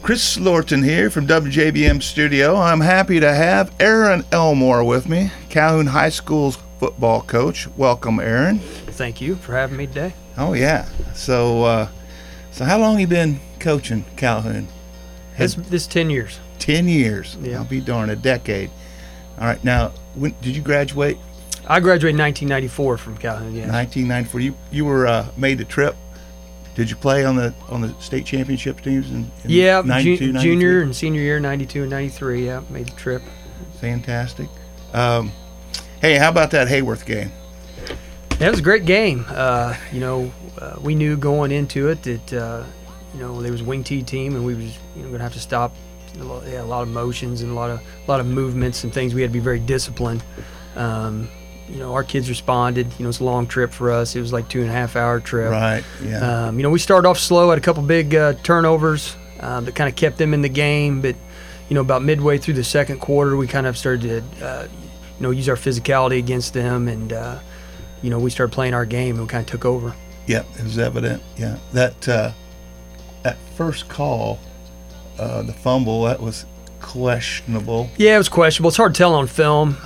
Chris Lorton here from WJBM Studio. I'm happy to have Aaron Elmore with me, Calhoun High School's football coach. Welcome, Aaron. Thank you for having me today. Oh, yeah. So how long you been coaching Calhoun? This 10 years. 10 years. Yeah. I'll be darned, a decade. All right. Now, when did you graduate? I graduated in 1994 from Calhoun, yes. 1994. You were made the trip. Did you play on the state championship teams in yeah, 92, junior and senior year, 92 and 93, yeah, made the trip. Fantastic. Hey, how about that Hayworth game? Yeah, it was a great game. We knew going into it that, there was a wing T team and we was going to have to stop a lot of motions and a lot of movements and things. We had to be very disciplined. Our kids responded. It's a long trip for us. It was like 2.5 hour trip. Right, yeah. We started off slow, had a couple big turnovers that kind of kept them in the game. But, about midway through the second quarter, we kind of started to, use our physicality against them. And, we started playing our game and we kind of took over. Yeah, it was evident. Yeah, that first call, the fumble, that was questionable. Yeah, it was questionable. It's hard to tell on film.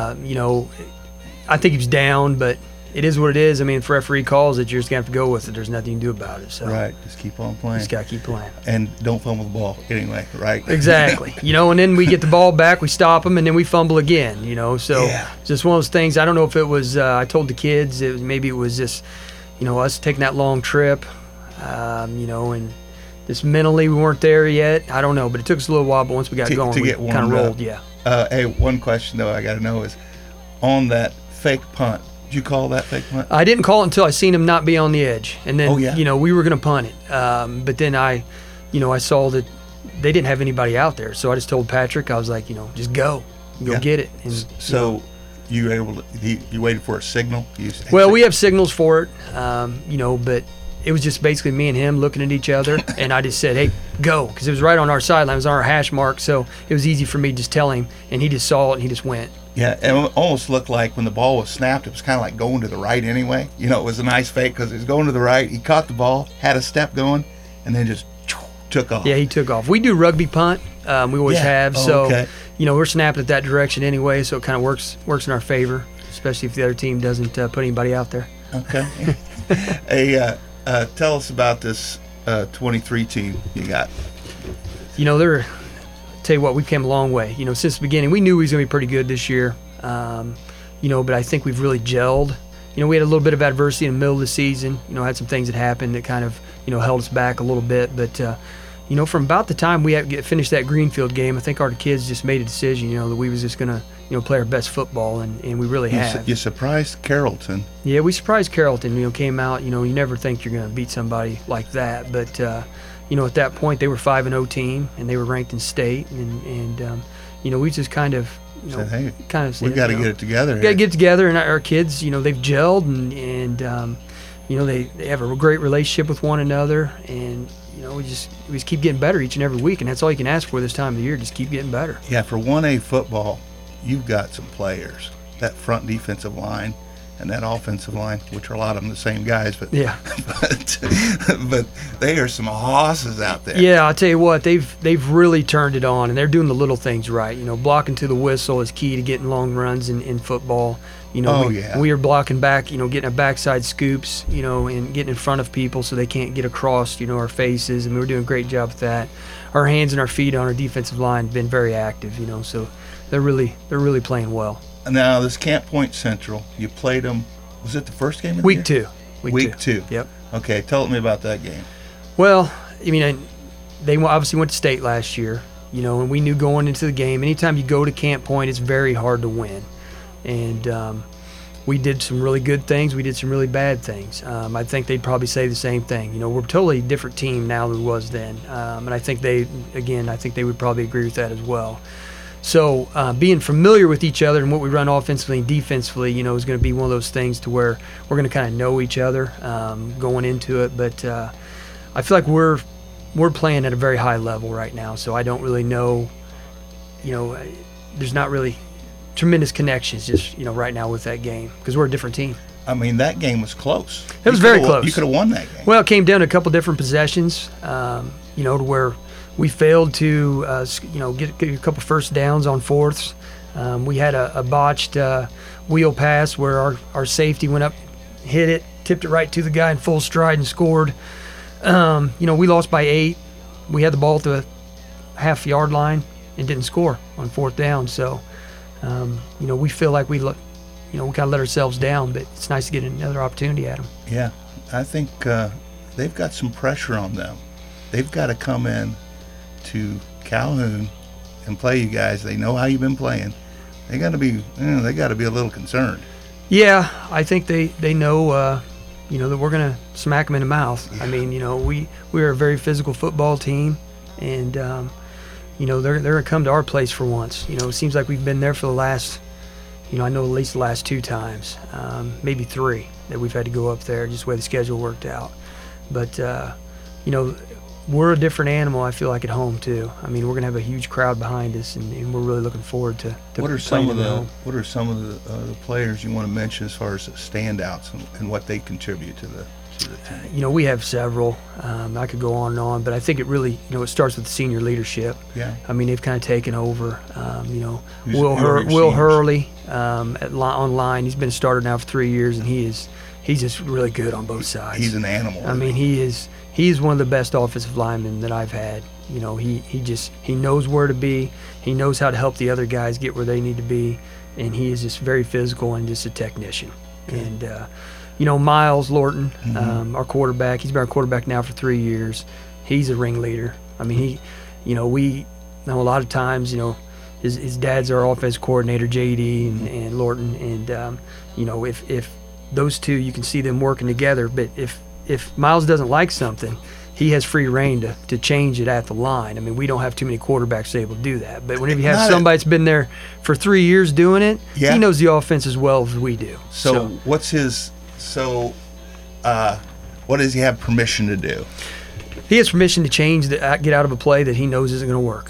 I think he was down, but it is what it is. I mean, if referee calls it, you're just going to have to go with it. There's nothing you can do about it. So right, just keep on playing. Just got to keep playing. And don't fumble the ball anyway, right? Exactly. And then we get the ball back, we stop them, and then we fumble again, So yeah. Just one of those things. I don't know if it was, I told the kids, maybe it was just, us taking that long trip, and just mentally we weren't there yet. I don't know, but it took us a little while, but once we got going, we kind of rolled, yeah. Hey, one question, though, I got to know is, on that fake punt, did you call that fake punt? I didn't call it until I seen him not be on the edge. And then, we were going to punt it. But then I saw that they didn't have anybody out there. So I just told Patrick, I was like, just go get it. And, so you were able to, you waited for a signal? Well, we have signals for it, but it was just basically me and him looking at each other. And I just said, hey, go, because it was right on our sideline. It was on our hash mark. So it was easy for me to just tell him. And he just saw it and he just went. Yeah, it almost looked like when the ball was snapped, it was kind of like going to the right anyway. It was a nice fake because it was going to the right. He caught the ball, had a step going, and then just took off. Yeah, he took off. We do rugby punt. We always have. So, okay. We're snapping at that direction anyway, so it kind of works in our favor, especially if the other team doesn't put anybody out there. Okay. Hey, tell us about this 23 team you got. Tell you what, we came a long way. Since the beginning, we knew we was going to be pretty good this year. But I think we've really gelled. We had a little bit of adversity in the middle of the season. Had some things that happened that kind of, held us back a little bit. But, from about the time we finished that Greenfield game, I think our kids just made a decision, that we was just going to, play our best football, and we really have. You surprised Carrollton. Yeah, we surprised Carrollton. Came out. You never think you're going to beat somebody like that, but. At that point they were 5-0 team and they were ranked in state, and we just kind of said, hey, said, we got to get it together. We got to get together, and our kids, they've gelled, and they have a great relationship with one another, and we just keep getting better each and every week, and that's all you can ask for this time of the year. Just keep getting better. Yeah, for 1A football, you've got some players. That front defensive line and that offensive line, which are a lot of them the same guys, but yeah, but they are some hosses out there. Yeah, I'll tell you what, they've really turned it on, and they're doing the little things right. Blocking to the whistle is key to getting long runs in football. We are blocking back, getting a backside scoops, and getting in front of people so they can't get across, our faces, and we're doing a great job with that. Our hands and our feet on our defensive line have been very active, so they're really playing well. Now, this Camp Point Central, you played them, was it the first game of the year? Week two. Yep. Okay, tell me about that game. Well, they obviously went to state last year, and we knew going into the game, anytime you go to Camp Point, it's very hard to win. And we did some really good things. We did some really bad things. I think they'd probably say the same thing. We're a totally different team now than we was then. And I think they would probably agree with that as well. So being familiar with each other and what we run offensively and defensively, is going to be one of those things to where we're going to kind of know each other going into it. But I feel like we're playing at a very high level right now, so I don't really know, there's not really tremendous connections just, right now with that game because we're a different team. I mean, that game was close. It was very close. You could have won that game. Well, it came down to a couple different possessions, to where we failed to, get a couple first downs on fourths. We had a botched wheel pass where our safety went up, hit it, tipped it right to the guy in full stride and scored. We lost by 8. We had the ball at the half-yard line and didn't score on fourth down. So, we feel like we kind of let ourselves down, but it's nice to get another opportunity at them. Yeah, I think they've got some pressure on them. They've got to come in to Calhoun and play you guys. They know how you've been playing. They got to be a little concerned. Yeah, I think they know, that we're going to smack them in the mouth. Yeah. I mean, we are a very physical football team, and they're going to come to our place for once. It seems like we've been there for the last, I know at least the last 2 times, maybe 3 that we've had to go up there, just the way the schedule worked out. But we're a different animal, I feel like, at home too. I mean, we're going to have a huge crowd behind us, and we're really looking forwad to What are some playing of at home. the the players you want to mention as far as standouts and what they contribute to the team? We have several. I could go on and on, but I think it really, it starts with the senior leadership. Yeah. I mean, they've kind of taken over. Who Will are your Will seniors? Hurley on line. He's been a starter now for 3 years, and he's just really good on both sides. He's an animal. I mean, he is one of the best offensive linemen that I've had. He knows where to be. He knows how to help the other guys get where they need to be, and he is just very physical and just a technician. Okay. And Miles Lorton, our quarterback. He's been our quarterback now for 3 years. He's a ringleader. I mean, we know a lot of times, his dad's our offense coordinator, JD, and Lorton, and if those two, you can see them working together. But if Miles doesn't like something, he has free reign to change it at the line. I mean, we don't have too many quarterbacks able to do that. But whenever you have somebody that's been there for 3 years doing it, Yeah. he knows the offense as well as we do. So what's his? What does he have permission to do? He has permission to get out of a play that he knows isn't going to work.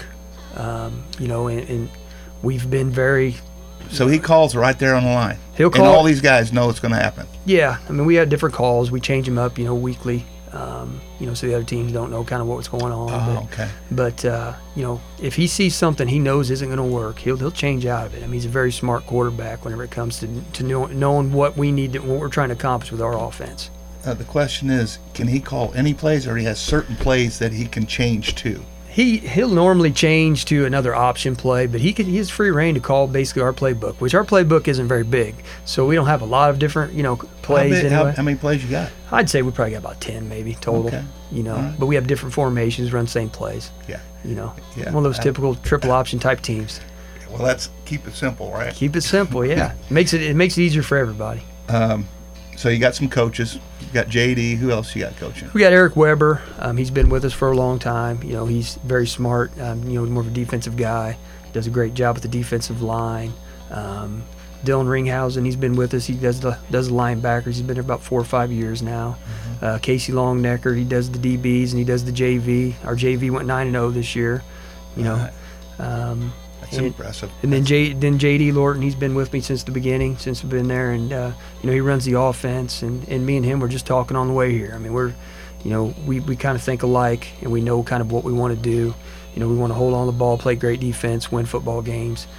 And we've been very. So he calls right there on the line. He'll call. And all these guys know it's going to happen. Yeah, I mean, we have different calls. We change them up, weekly. So the other teams don't know kind of what's going on. Oh, okay. But if he sees something he knows isn't going to work, he'll change out of it. I mean, he's a very smart quarterback whenever it comes to knowing what we need, what we're trying to accomplish with our offense. The question is, can he call any plays, or he has certain plays that he can change to? He'll normally change to another option play, but he has free reign to call basically our playbook, which our playbook isn't very big, so we don't have a lot of different plays. Anyway. How many plays you got? I'd say we probably got about 10 maybe total. Okay. All right. But we have different formations, run same plays. Yeah. Yeah. Yeah. One of those typical triple option type teams. Well, let's keep it simple, right? Keep it simple, yeah. It makes it easier for everybody. So you got some coaches. You got JD. Who else you got coaching? We got Eric Weber. He's been with us for a long time. He's very smart. More of a defensive guy. Does a great job with the defensive line. Dylan Ringhausen. He's been with us. He does the linebackers. He's been there about 4 or 5 years now. Casey Longnecker. He does the DBs and he does the JV. Our JV went 9-0 this year. Right. That's impressive. And then JD Lorton, he's been with me since the beginning, since we've been there, and he runs the offense. And me and him were just talking on the way here. I mean, we kind of think alike, and we know kind of what we want to do. We want to hold on to the ball, play great defense, win football games.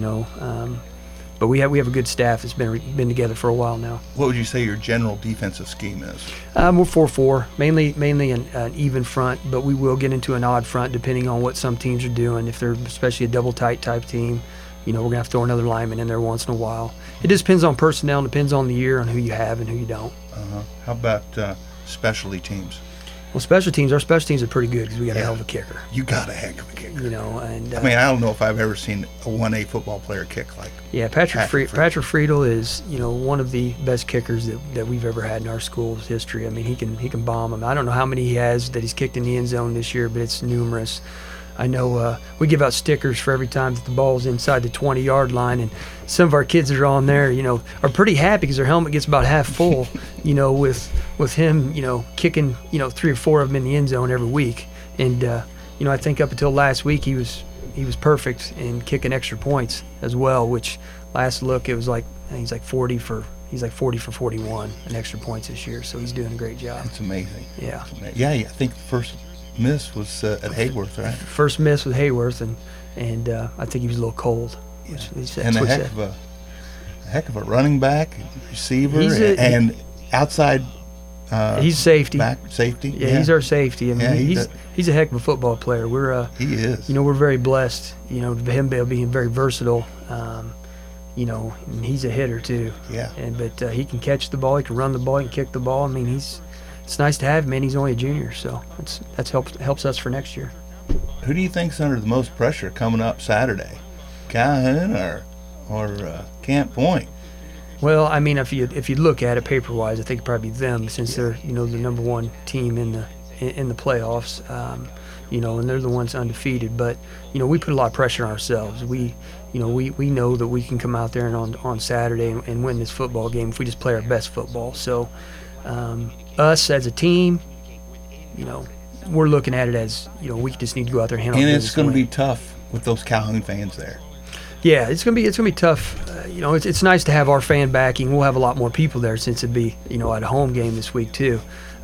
But we have a good staff that's been together for a while now. What would you say your general defensive scheme is? We're 4-4, mainly an even front, but we will get into an odd front depending on what some teams are doing. If they're especially a double tight type team, we're going to have to throw another lineman in there once in a while. It just depends on personnel, and depends on the year, on who you have and who you don't. How about specialty teams? Well, our special teams are pretty good because we got a hell of a kicker. You got a heck of a kicker. And I don't know if I've ever seen a 1A football player kick like. Yeah, Patrick Friedel is one of the best kickers that we've ever had in our school's history. I mean, he can bomb them. I don't know how many he has that he's kicked in the end zone this year, but it's numerous. I know we give out stickers for every time that the ball's inside the 20-yard line, and some of our kids that are on there, are pretty happy because their helmet gets about half full, with him, kicking, 3 or 4 of them in the end zone every week. And I think up until last week he was perfect in kicking extra points as well. Which last look it was like he's like 40 for 41 in extra points this year. So he's doing a great job. That's amazing. Yeah. Yeah, I think the first miss was at Hayworth, right? First miss with Hayworth, and I think he was a little cold. Which he said, And a heck of a running back, receiver, and outside. He's safety. Back safety. Yeah, he's our safety. I mean, he's a heck of a football player. He is. We're very blessed. Him being very versatile. And he's a hitter too. Yeah. But he can catch the ball. He can run the ball. He can kick the ball. I mean, it's nice to have him. And he's only a junior, so that's helps us for next year. Who do you think's under the most pressure coming up Saturday, Calhoun or Camp Point? Well, I mean, if you look at it paper-wise, I think it'd probably be them, since they're the number one team in the playoffs, and they're the ones undefeated. But we put a lot of pressure on ourselves. We know that we can come out there and on Saturday and win this football game if we just play our best football. So us as a team, we're looking at it as we just need to go out there and handle. And it's going to be tough with those Calhoun fans there. Yeah, it's gonna be tough. It's nice to have our fan backing. We'll have a lot more people there since it'd be at a home game this week too.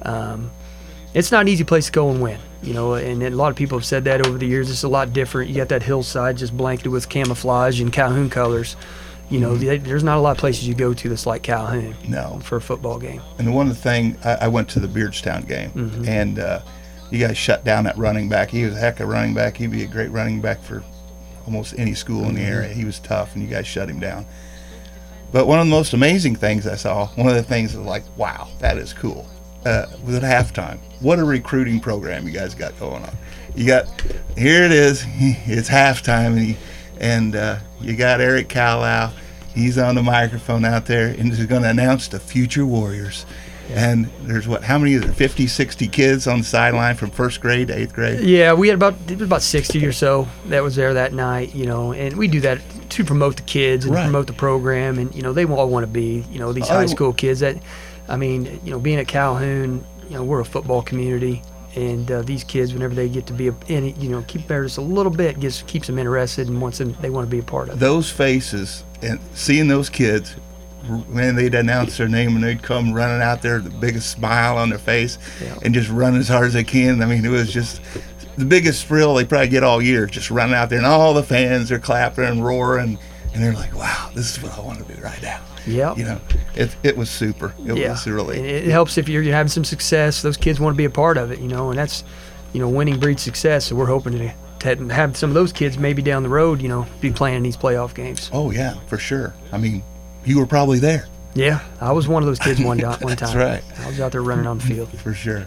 It's not an easy place to go and win. And a lot of people have said that over the years. It's a lot different. You got that hillside just blanketed with camouflage and Calhoun colors. There's not a lot of places you go to that's like Calhoun. No. For a football game. And one of the things, I went to the Beardstown game, and you guys shut down that running back. He was a heck of a running back. He'd be a great running back for almost any school in the area. He was tough, and you guys shut him down. But one of the most amazing things I saw, one of the things was like, wow, that is cool. Was at halftime. What a recruiting program you guys got going on. Here it is, it's halftime, and you got Eric Callow. He's on the microphone out there, and he's going to announce the future Warriors. Yeah. And there's how many is there, 50, 60 kids on the sideline from first grade to eighth grade? Yeah, we had about 60 or so that was there that night, and we do that to promote the kids and promote the program, and they all want to be, these high school kids that, being at Calhoun, we're a football community, and these kids, whenever they get to be in it, keep there just a little bit, keeps them interested and they want to be a part of it. Those faces and seeing those kids, when they'd announce their name and they'd come running out there, the biggest smile on their face, and just run as hard as they can. I mean, it was just the biggest thrill they probably get all year, just running out there, and all the fans are clapping and roaring, and they're like, wow, this is what I want to do right now. Yeah. It was super. It was really. And it helps if you're having some success. Those kids want to be a part of it, and that's, winning breeds success. So we're hoping to have some of those kids maybe down the road, be playing in these playoff games. Oh, yeah, for sure. I mean, you were probably there. Yeah, I was one of those kids one time. That's right. I was out there running on the field. For sure.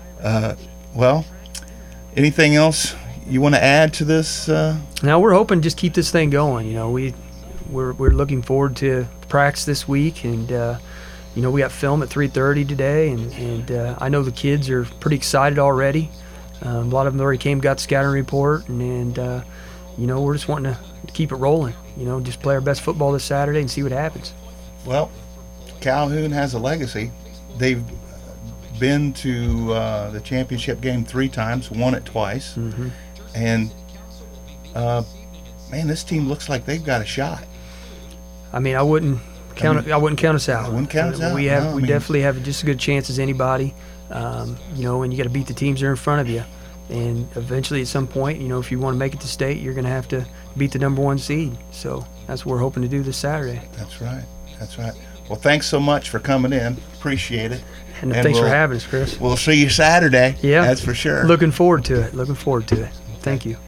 Well, anything else you want to add to this? Now we're hoping to just keep this thing going. We're looking forward to practice this week, and we got film at 3:30 today, and I know the kids are pretty excited already. A lot of them already got the scouting report, and we're just wanting to keep it rolling. Just play our best football this Saturday and see what happens. Well, Calhoun has a legacy. They've been to the championship game 3 times, won it twice, and man, this team looks like they've got a shot. I mean, I wouldn't count us out. I wouldn't count us out. We definitely have just as good a chance as anybody. And you got to beat the teams that are in front of you. And eventually, at some point, if you want to make it to state, you're going to have to beat the number 1 seed. So that's what we're hoping to do this Saturday. That's right. Well, thanks so much for coming in. Appreciate it. And thanks for having us, Chris. We'll see you Saturday. Yeah. That's for sure. Looking forward to it. Thank you.